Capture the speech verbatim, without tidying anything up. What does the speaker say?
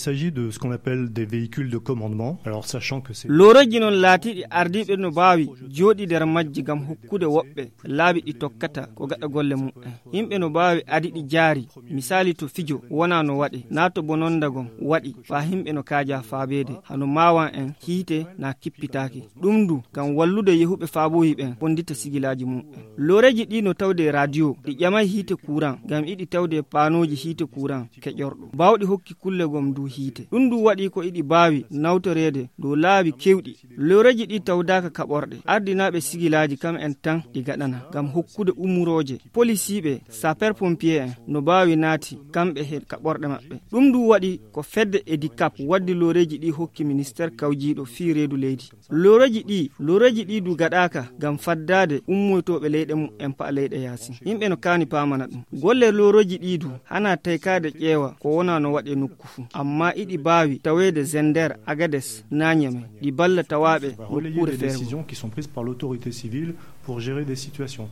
s'agit de ce qu'on appelle des véhicules de commandement. Alors sachant que c'est loroji non laatiɗi ardiɓe no baawi jooɗi nder majji gam hokkude woɓɓe laabi ɗi tokkata ko gaɗa golle mu'en. Yimɓe no baawi adiɗi jaari misali to fijo wona no waɗi na to bonondagom waɗi fa himɓe no kaaja faabede hano mawan en hiite na kippitaaki ɗum du gam wallude yehuɓe faaboyi ɓen bondita sigilaji mu'en. Loreji ɗi no tawde radio ɗi ƴamay hiite courant gam iɗi tawde panoji hiite courant keƴorɗo bawɗi hokki kulle gom du hiite ɗum du waɗi ko iɗi baawi nawtorede dow laabi kewɗi. Loreji ɗi tawdaka kaɓorɗe ardinaɓe sigilaji kam en tan ɗi gaɗana gam hokkude umuroje policiɓe sapeur pompier en no baawi naati kamɓe he kaɓorɗe maɓɓe. Ɗum du waɗi ko fedde edicap waddi loreji ɗi hokki ministére kawjiɗo fi reedu leydi. Loreji ɗi loreji ɗi du gaɗaka gam faddade ummoytoɓe leyɗe mum en pa leyɗe yaasi. Yimɓe no kaani pamana ɗum golle loroji ɗi du hana taykade ƴeewa ko wona no waɗe nokku fu amma iɗi baawi tawede Zender Agades Nanyame ɗi balla tawaɓe relayer des décisions qui sont prises par l'autorité civile pour gérer des situations.